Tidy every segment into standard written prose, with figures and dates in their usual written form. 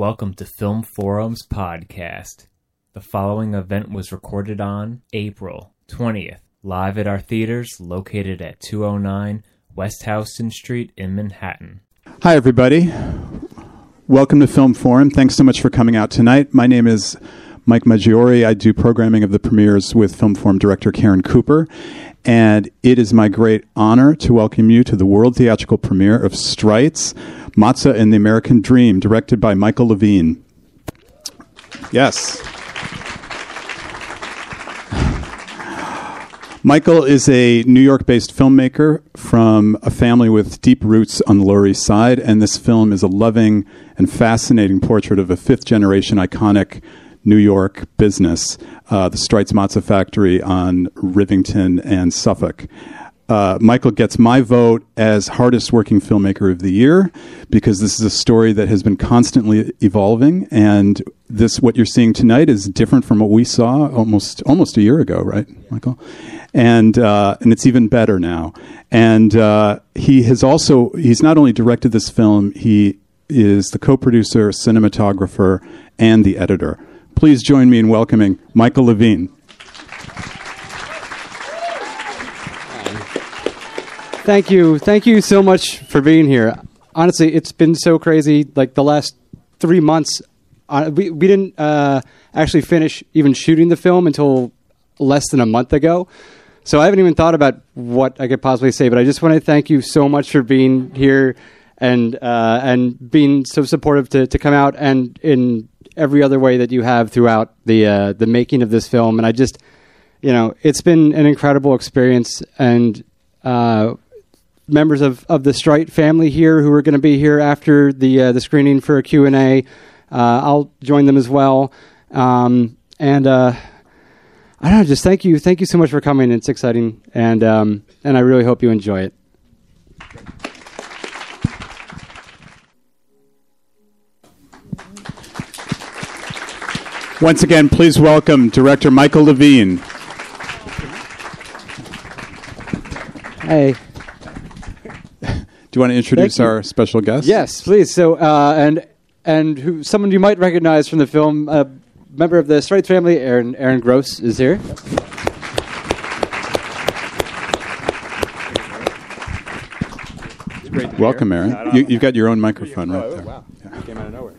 Welcome to Film Forum's podcast. The following event was recorded on April 20th, live at our theaters located at 209 West Houston Street in Manhattan. Hi, everybody. Welcome to Film Forum. Thanks so much for coming out tonight. My name is Mike Maggiore. I do programming of the premieres with Film Forum director Karen Cooper. And it is my great honor to welcome you to the world theatrical premiere of Strites, Matzah and the American Dream, directed by Michael Levine. Yes. Michael is a New York-based filmmaker from a family with deep roots on the Lower East Side, and this film is a loving and fascinating portrait of a fifth-generation iconic New York business, the Strites Matzah Factory on Rivington and Suffolk. Michael gets my vote as hardest working filmmaker of the year because this is a story that has been constantly evolving, and what you're seeing tonight is different from what we saw almost a year ago, right, Michael? And it's even better now. And he's not only directed this film, he is the co-producer, cinematographer, and the editor. Please join me in welcoming Michael Levine. Thank you. Thank you so much for being here. Honestly, it's been so crazy. Like the last 3 months, we didn't actually finish even shooting the film until less than a month ago. So I haven't even thought about what I could possibly say, but I just want to thank you so much for being here and being so supportive to come out and in every other way that you have throughout the making of this film. And I just, it's been an incredible experience, and members of the Strite family here who are going to be here after the screening for a Q&A. I'll join them as well. I don't know, just thank you so much for coming. It's exciting, and I really hope you enjoy it. Once again, please welcome director Michael Levine. Hey. Do you want to introduce our special guest? Yes, please. So, someone you might recognize from the film, a member of the Strites family, Aaron Gross, is here. Welcome, Aaron. You've got your own microphone right there. Wow. Yeah. Came out of nowhere.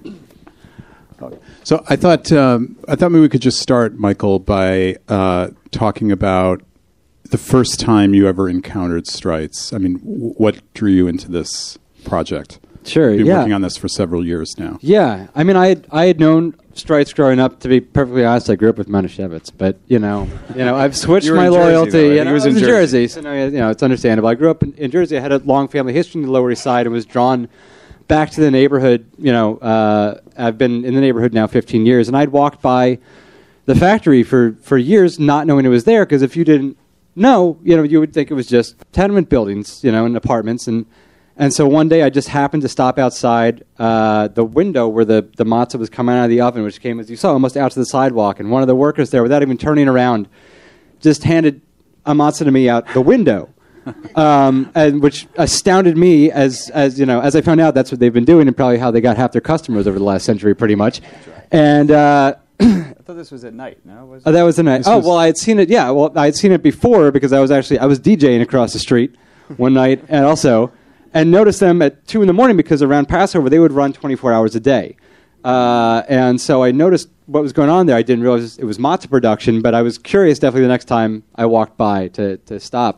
So I thought maybe we could just start, Michael, by talking about the first time you ever encountered Strites. I mean, what drew you into this project? Sure, You've been working on this for several years now. Yeah, I mean, I had known Strites growing up. To be perfectly honest, I grew up with Manischewitz, but I've switched my loyalty. Jersey, though, right? I was in Jersey, so it's understandable. I grew up in Jersey. I had a long family history in the Lower East Side and was drawn back to the neighborhood. I've been in the neighborhood now 15 years, and I'd walked by the factory for years, not knowing it was there. Because if you didn't know, you would think it was just tenement buildings, and apartments. And so one day I just happened to stop outside the window where the matzah was coming out of the oven, which came, as you saw, almost out to the sidewalk. And one of the workers there, without even turning around, just handed a matzah to me out the window. And which astounded me as I found out that's what they've been doing and probably how they got half their customers over the last century, pretty much. And I thought this was at night. No, that was at night. I had seen it. Yeah, well, I had seen it before because I was DJing across the street one night, and noticed them at 2 a.m. because around Passover they would run 24 hours a day. And so I noticed what was going on there. I didn't realize it was matzah production, but I was curious definitely the next time I walked by to stop.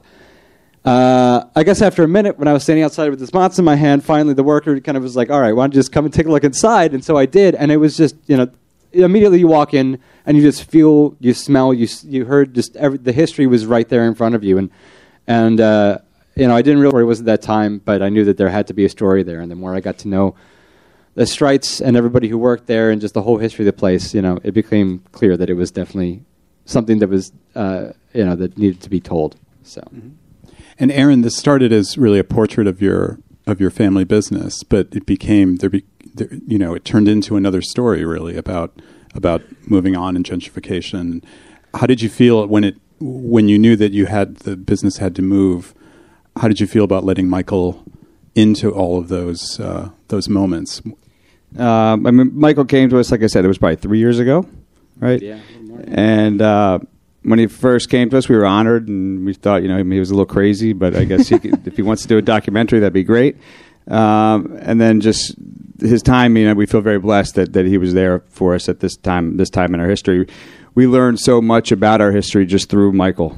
I guess after a minute, when I was standing outside with this matzah in my hand, finally the worker kind of was like, all right, why don't you just come and take a look inside? And so I did, and it was just, immediately you walk in, and you just feel, you smell, you heard, the history was right there in front of you. And I didn't realize it was at that time, but I knew that there had to be a story there. And the more I got to know the Strites and everybody who worked there and just the whole history of the place, it became clear that it was definitely something that was, that needed to be told. So. Mm-hmm. And Aaron, this started as really a portrait of your family business, but it became it turned into another story really about moving on and gentrification. How did you feel when you knew that the business had to move? How did you feel about letting Michael into all of those moments? I mean, Michael came to us, like I said, it was probably 3 years ago, right? Yeah. And when he first came to us, we were honored, and we thought, he was a little crazy, but I guess if he wants to do a documentary, that'd be great. And then just his timing, we feel very blessed that he was there for us at this time in our history. We learned so much about our history just through Michael.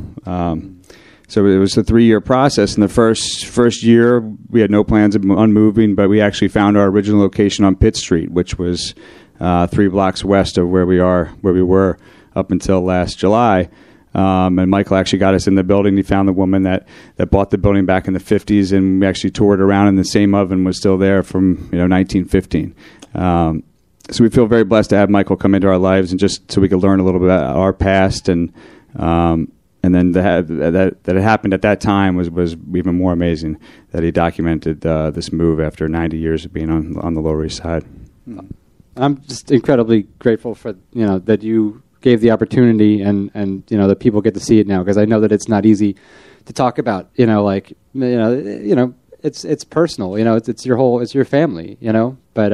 So it was a 3-year process. In the first year, we had no plans on moving, but we actually found our original location on Pitt Street, which was 3 blocks west of where we were up until last July. And Michael actually got us in the building. He found the woman that bought the building back in the 50s, and we actually toured around, and the same oven was still there from 1915. So we feel very blessed to have Michael come into our lives, and just so we could learn a little bit about our past, and then that it happened at that time was even more amazing, that he documented this move after 90 years of being on the Lower East Side. I'm just incredibly grateful for that you gave the opportunity, and that people get to see it now, because I know that it's not easy to talk about. It's personal. It's your family. But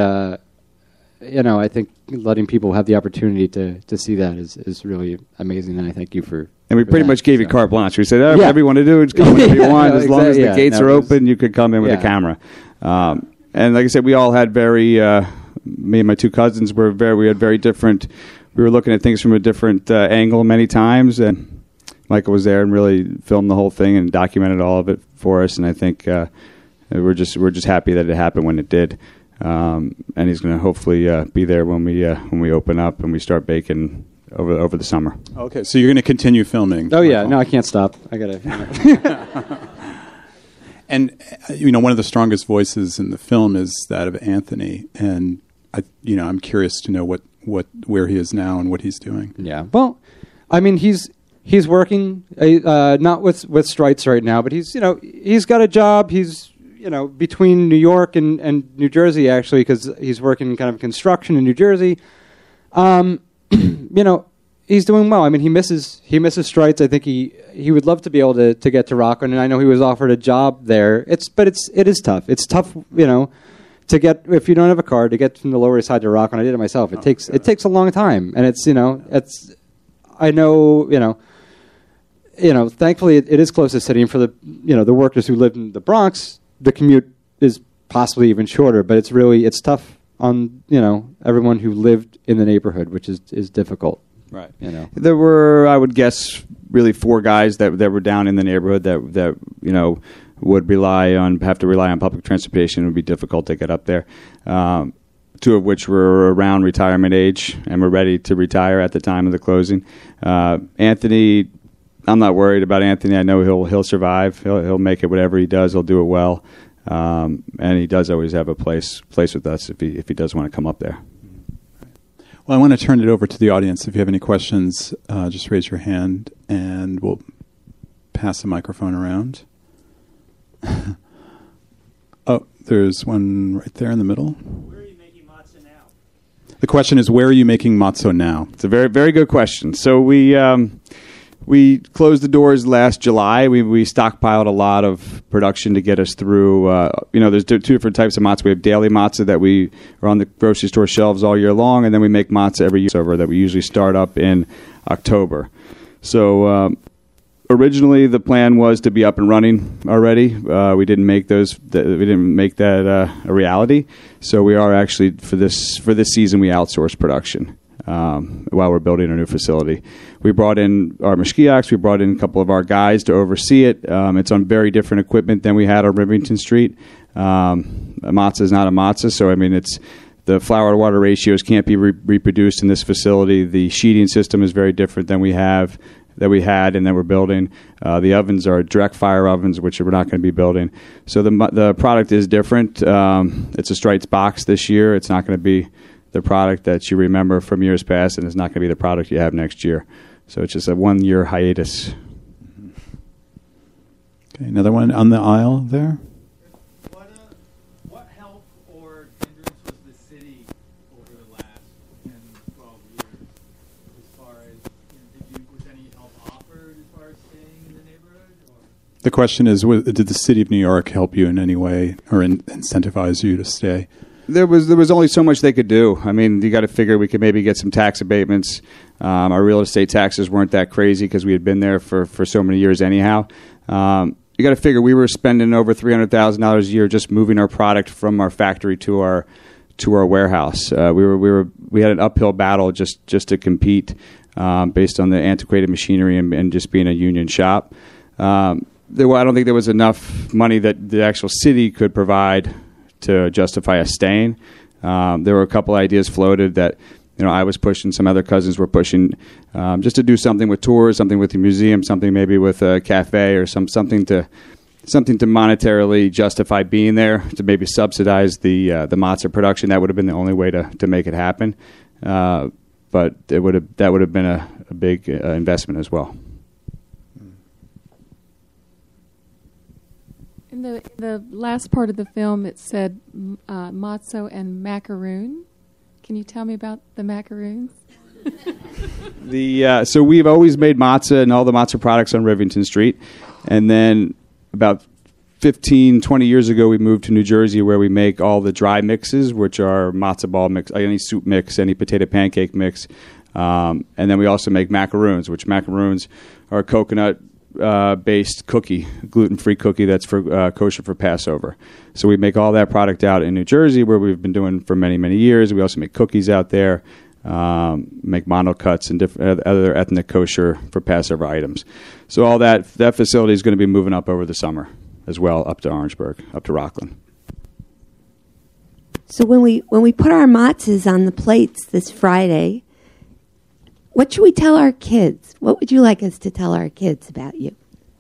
I think letting people have the opportunity to see that is really amazing, and I thank you for. And we pretty much gave you carte blanche. We said, everyone to do it, come whenever you want. As long as the gates are open, you could come in with a camera. And like I said, we all had me and my 2 cousins we had very different. We were looking at things from a different angle many times, and Michael was there and really filmed the whole thing and documented all of it for us. And I think we're just happy that it happened when it did. And he's going to hopefully be there when we open up and we start baking over the summer. Okay, so you're going to continue filming. Oh yeah, no, I can't stop. I gotta. And one of the strongest voices in the film is that of Anthony, and I'm curious to know where he is now and what he's doing. Yeah, well, I mean, he's working not with Strites right now, but he's got a job. He's between New York and New Jersey, actually, because he's working kind of construction in New Jersey. He's doing well. I mean, he misses Strites. I think he would love to be able to get to Rockland, and I know he was offered a job there. It is tough. It's tough, to get, if you don't have a car, to get from the Lower East Side to Rockland. I did it myself. It takes a long time, and I know, thankfully it is close to city, and for the workers who live in the Bronx, the commute is possibly even shorter, but it's tough on everyone who lived in the neighborhood, which is difficult. Right. There were, I would guess, really 4 guys that were down in the neighborhood that would have to rely on public transportation. It would be difficult to get up there. 2 of which were around retirement age and were ready to retire at the time of the closing. Anthony, I'm not worried about Anthony. I know he'll survive. He'll make it. Whatever he does, he'll do it well. And he does always have a place with us if he does want to come up there. Well, I want to turn it over to the audience. If you have any questions, just raise your hand, and we'll pass the microphone around. Oh, there's one right there in the middle. Where are you making matzo now? The question is, where are you making matzo now? It's a very, very good question. So we closed the doors last July. We stockpiled a lot of production to get us through. There's 2 different types of matzo. We have daily matzo that we are on the grocery store shelves all year long, and then we make matzo every year that we usually start up in October. So originally the plan was to be up and running already. We didn't make that a reality. So we are actually for this season we outsourced production. While we're building a new facility. We brought in our mashgiachs. We brought in a couple of our guys to oversee it. It's on very different equipment than we had on Rivington Street. A matzah is not a matzah, so I mean it's the flour to water ratios can't be reproduced in this facility. The sheeting system is very different than we had and then we're building. The ovens are direct fire ovens, which we're not going to be building. So the product is different. It's a Strites box this year. It's not going to be the product that you remember from years past, and it's not going to be the product you have next year. So it's just a 1-year hiatus. Okay, another one on the aisle there. What help or hindrance was the city over the last 10, 12 years as far as, was any help offered as far as staying in the neighborhood? Or? The question is, did the city of New York help you in any way or incentivize you to stay? There was only so much they could do. I mean, you got to figure we could maybe get some tax abatements. Our real estate taxes weren't that crazy because we had been there for so many years anyhow. You got to figure we were spending over $300,000 a year just moving our product from our factory to our warehouse. We had an uphill battle just to compete based on the antiquated machinery and just being a union shop. I don't think there was enough money that the actual city could provide to justify us staying. There were a couple ideas floated that I was pushing, some other cousins were pushing, just to do something with tours, something with the museum, something maybe with a cafe or something to monetarily justify being there, to maybe subsidize the matzah production. That would have been the only way to make it happen. But that would have been a big investment as well. In the last part of the film, it said matzo and macaroon. Can you tell me about the macaroons? So we've always made matzah and all the matzah products on Rivington Street. And then about 15, 20 years ago, we moved to New Jersey where we make all the dry mixes, which are matzo ball mix, any soup mix, any potato pancake mix. And then we also make macaroons, which macaroons are coconut based cookie, gluten-free cookie that's for kosher for Passover. So we make all that product out in New Jersey where we've been doing for many, many years. We also make cookies out there, make monocuts and other ethnic kosher for Passover items. So all that facility is going to be moving up over the summer as well, up to Orangeburg, up to Rockland. So when we put our matzahs on the plates this Friday, what should we tell our kids? What would you like us to tell our kids about you?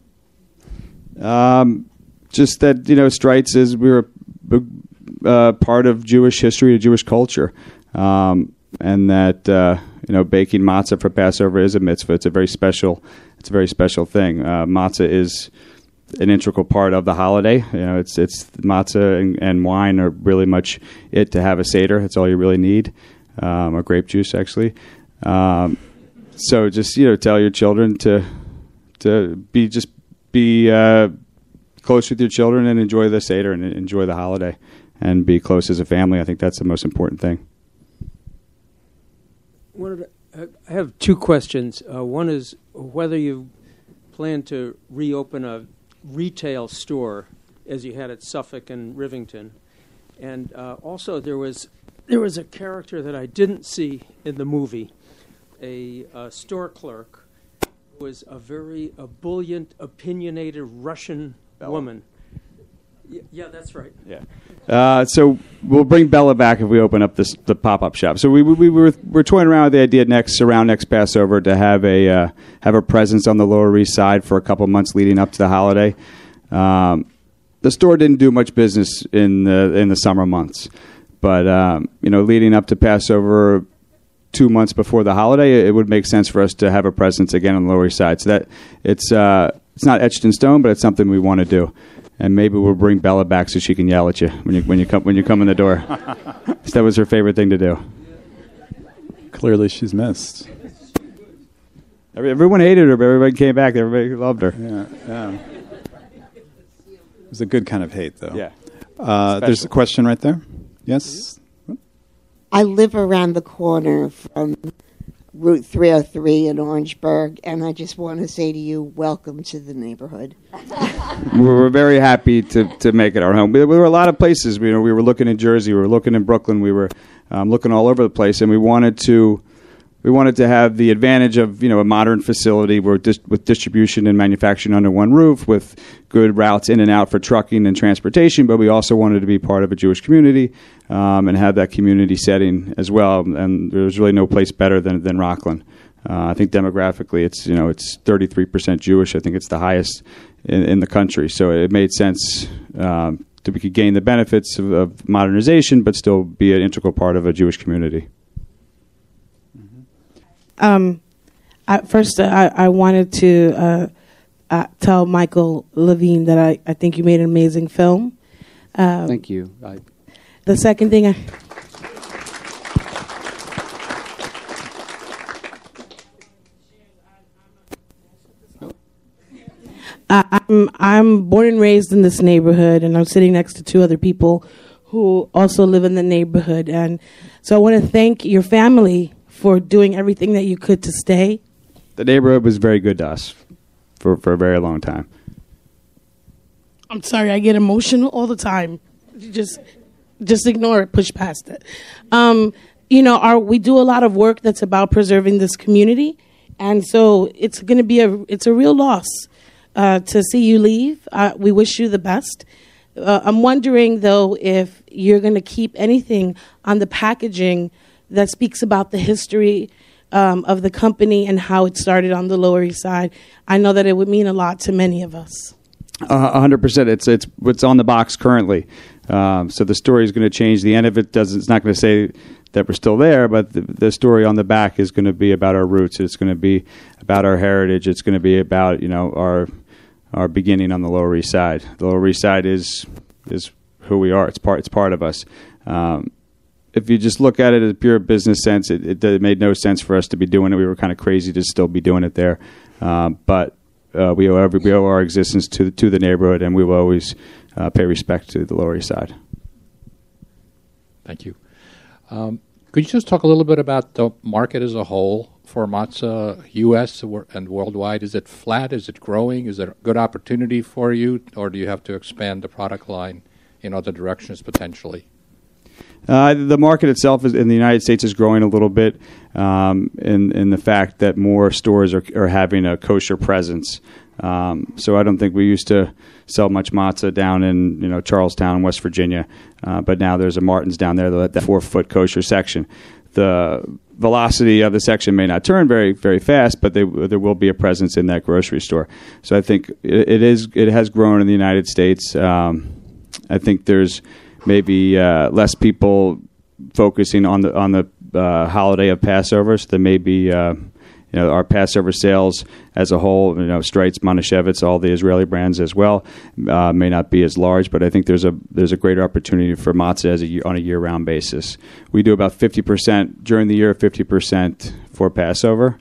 Just that, Strites is, we're a part of Jewish history, Jewish culture. And that, baking matzah for Passover is a mitzvah. It's a very special thing. Matzah is an integral part of the holiday. It's matzah and wine are really much it to have a Seder. That's all you really need. Or grape juice, actually. So just tell your children to be close with your children and enjoy the Seder and enjoy the holiday and be close as a family. I think that's the most important thing. I have two questions. One is whether you plan to reopen a retail store as you had at Suffolk and Rivington, and also there was a character that I didn't see in the movie. A store clerk was a very ebullient, opinionated Russian woman. Yeah, that's right. Yeah. So we'll bring Bella back if we open up the pop-up shop. So we're toying around with the idea around next Passover to have a presence on the Lower East Side for a couple months leading up to the holiday. The store didn't do much business in the summer months, but leading up to Passover, 2 months before the holiday, it would make sense for us to have a presence again on the Lower East Side. So that it's not etched in stone, but it's something we want to do. And maybe we'll bring Bella back so she can yell at you when you come in the door. That was her favorite thing to do. Clearly, she's missed. Everyone hated her, but everybody came back. Everybody loved her. Yeah. It was a good kind of hate, though. Yeah. There's a question right there. Yes. I live around the corner from Route 303 in Orangeburg, and I just want to say to you, welcome to the neighborhood. We're very happy to make it our home. There were a lot of places. We were looking in Jersey, we were looking in Brooklyn, we were looking all over the place, and we wanted to have the advantage of a modern facility with distribution and manufacturing under one roof, with good routes in and out for trucking and transportation. But we also wanted to be part of a Jewish community and have that community setting as well. And there's really no place better than Rockland. I think demographically, it's 33% Jewish. I think it's the highest in the country. So it made sense to we could gain the benefits of modernization, but still be an integral part of a Jewish community. First, I wanted to tell Michael Levine that I think you made an amazing film. Thank you. The second thing I'm born and raised in this neighborhood, and I'm sitting next to two other people who also live in the neighborhood. And so I want to thank your family for doing everything that you could to stay. The neighborhood was very good to us for a very long time. I'm sorry, I get emotional all the time. Just ignore it, push past it. We do a lot of work that's about preserving this community, and so it's going to be a real loss to see you leave. We wish you the best. I'm wondering though if you're going to keep anything on the packaging that speaks about the history of the company and how it started on the Lower East Side. I know that it would mean a lot to many of us. 100%. It's what's on the box currently. So the story is going to change. The end of it it's not going to say that we're still there, but the story on the back is going to be about our roots. It's going to be about our heritage. It's going to be about our beginning on the Lower East Side. The Lower East Side is who we are. It's part of us. If you just look at it as a pure business sense, it made no sense for us to be doing it. We were kind of crazy to still be doing it there, but. We owe our existence to the neighborhood, and we will always pay respect to the Lower East Side. Thank you. Could you just talk a little bit about the market as a whole for matzah, U.S. and worldwide? Is it flat? Is it growing? Is it a good opportunity for you, or do you have to expand the product line in other directions potentially? The market itself in the United States is growing a little bit in the fact that more stores are having a kosher presence. So I don't think we used to sell much matzah down in Charlestown, West Virginia, but now there's a Martin's down there, that 4-foot kosher section. The velocity of the section may not turn very, very fast, but there will be a presence in that grocery store. So I think it has grown in the United States. I think there's maybe less people focusing on the holiday of Passover. So there may be our Passover sales as a whole, Strites, Monoshevitz, all the Israeli brands as well, may not be as large. But I think there's a greater opportunity for matzah on a year-round basis. We do about 50% during the year, 50% for Passover.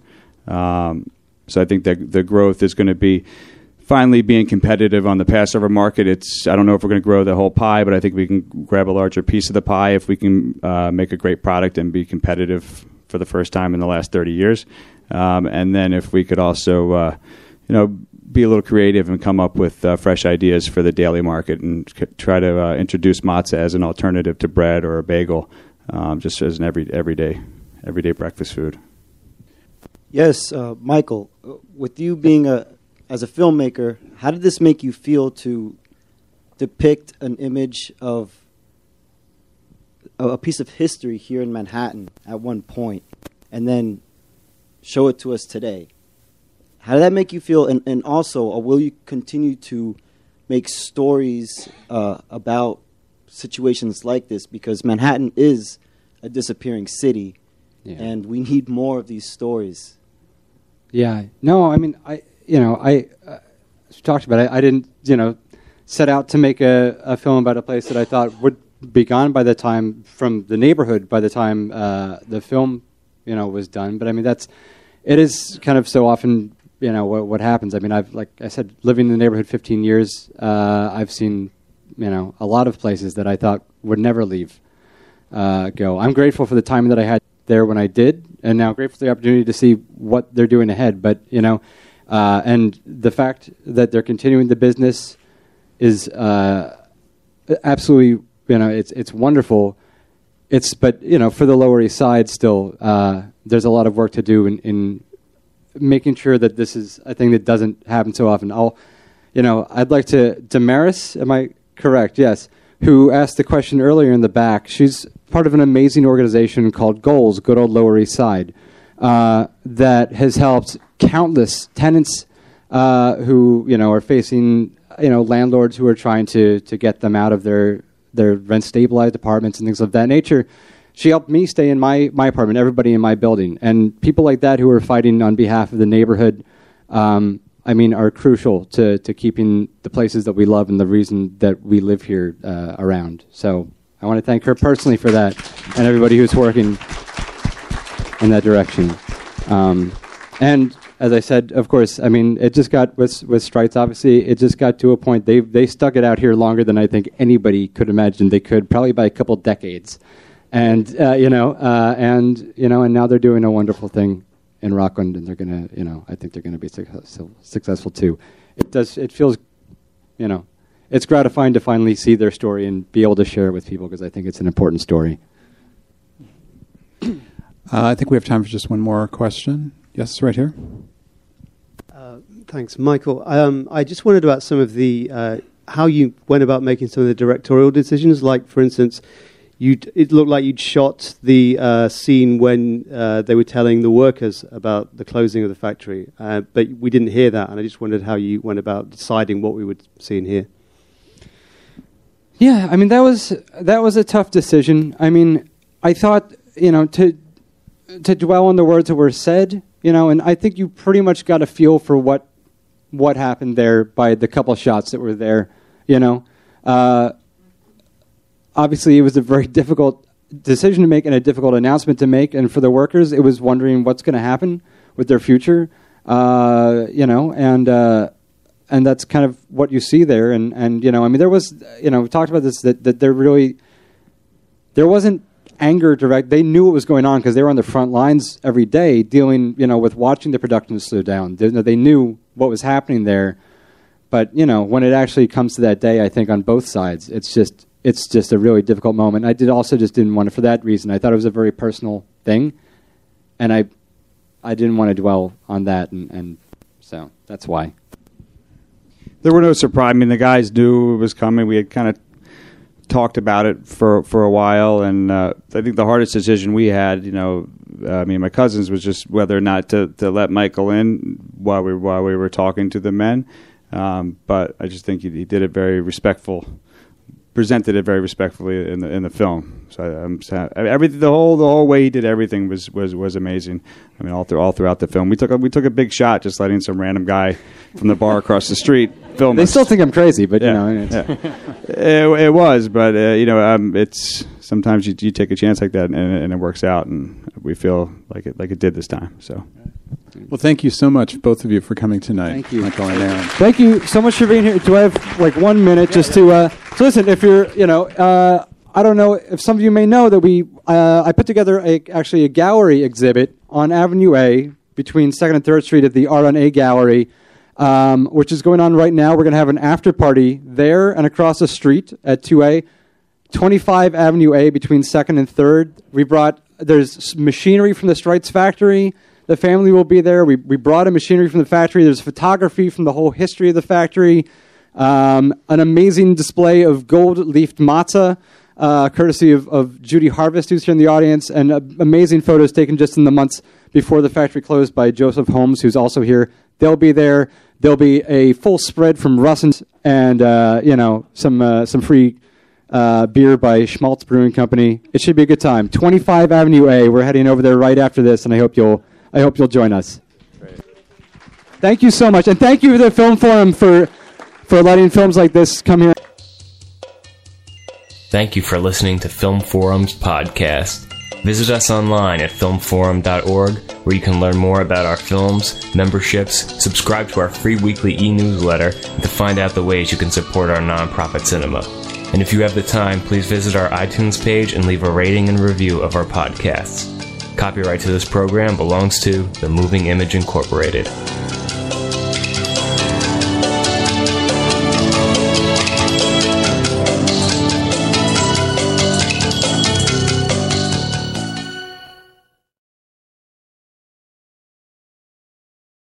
So I think that the growth is going to be finally being competitive on the Passover market. I don't know if we're going to grow the whole pie, but I think we can grab a larger piece of the pie if we can make a great product and be competitive for the first time in the last 30 years. And then if we could also, be a little creative and come up with fresh ideas for the daily market and try to introduce matzah as an alternative to bread or a bagel, just as an everyday breakfast food. Yes, Michael, with you being as a filmmaker, how did this make you feel to depict an image of a piece of history here in Manhattan at one point and then show it to us today? How did that make you feel? And also, will you continue to make stories about situations like this? Because Manhattan is a disappearing city, and we need more of these stories. Yeah. No, I mean, I talked about it. I didn't, set out to make a film about a place that I thought would be gone by the time from the neighborhood by the time the film, was done. But I mean, it is kind of so often, what happens. I mean, like I said, living in the neighborhood 15 years, I've seen, a lot of places that I thought would never leave, go. I'm grateful for the time that I had there when I did, and now grateful for the opportunity to see what they're doing ahead. But, and the fact that they're continuing the business is absolutely, it's wonderful. But for the Lower East Side still, there's a lot of work to do in making sure that this is a thing that doesn't happen so often. I'd like to, Damaris, am I correct? Yes. Who asked the question earlier in the back. She's part of an amazing organization called Goals, Good Old Lower East Side, that has helped countless tenants who, are facing, landlords who are trying to get them out of their rent-stabilized apartments and things of that nature. She helped me stay in my apartment, everybody in my building. And people like that who are fighting on behalf of the neighborhood, are crucial to keeping the places that we love and the reason that we live here around. So I want to thank her personally for that and everybody who's working in that direction. And as I said, of course, I mean, it just got with Strites. Obviously, it just got to a point. They stuck it out here longer than I think anybody could imagine they could, probably by a couple decades. And and now they're doing a wonderful thing in Rockland, and they're gonna, I think they're gonna be successful too. It feels, it's gratifying to finally see their story and be able to share it with people, because I think it's an important story. I think we have time for just one more question. Yes, right here. Thanks, Michael. I just wondered about some of the how you went about making some of the directorial decisions. Like, for instance, it looked like you'd shot the scene when they were telling the workers about the closing of the factory, but we didn't hear that, and I just wondered how you went about deciding what we would see and hear. Yeah, I mean, that was a tough decision. I mean, I thought, to dwell on the words that were said, and I think you pretty much got a feel for what happened there by the couple shots that were there, Obviously, it was a very difficult decision to make and a difficult announcement to make, and for the workers, it was wondering what's going to happen with their future, and that's kind of what you see there, and I mean, there was, we talked about this, that there wasn't anger direct. They knew what was going on because they were on the front lines every day dealing, with watching the production slow down. They knew what was happening there, but, when it actually comes to that day, I think on both sides, it's just a really difficult moment. I didn't want it for that reason. I thought it was a very personal thing, and I didn't want to dwell on that, and so that's why. There were no surprise. I mean, the guys knew it was coming. We had kind of talked about it for a while, and I think the hardest decision we had, my cousins, was just whether or not to let Michael in while we were talking to the men. But I just think he did it very respectful. Presented it very respectfully in the film. So everything, the whole way he did everything was amazing. I mean, all throughout the film, we took a big shot just letting some random guy from the bar across the street film. They still think I'm crazy, but it was. But it's sometimes you take a chance like that and it works out, and we feel like it did this time. So. Well, thank you so much, both of you, for coming tonight. Thank you. Michael and Aaron. Thank you so much for being here. Do I have 1 minute just to so listen? If you're, I don't know if some of you may know that I put together a gallery exhibit on Avenue A between 2nd and 3rd Street at the Art on A Gallery, which is going on right now. We're going to have an after party there and across the street at 2A, 25 Avenue A between 2nd and 3rd. There's machinery from the Strites factory. The family will be there. We brought in machinery from the factory. There's photography from the whole history of the factory. An amazing display of gold-leafed matzah, courtesy of Judy Harvest, who's here in the audience, and amazing photos taken just in the months before the factory closed by Joseph Holmes, who's also here. They'll be there. There'll be a full spread from Russell's and some free beer by Schmaltz Brewing Company. It should be a good time. 25 Avenue A. We're heading over there right after this, and I hope you'll join us. Great. Thank you so much. And thank you to the Film Forum for letting films like this come here. Thank you for listening to Film Forum's podcast. Visit us online at filmforum.org, where you can learn more about our films, memberships, subscribe to our free weekly e-newsletter, and to find out the ways you can support our nonprofit cinema. And if you have the time, please visit our iTunes page and leave a rating and review of our podcasts. Copyright to this program belongs to The Moving Image Incorporated.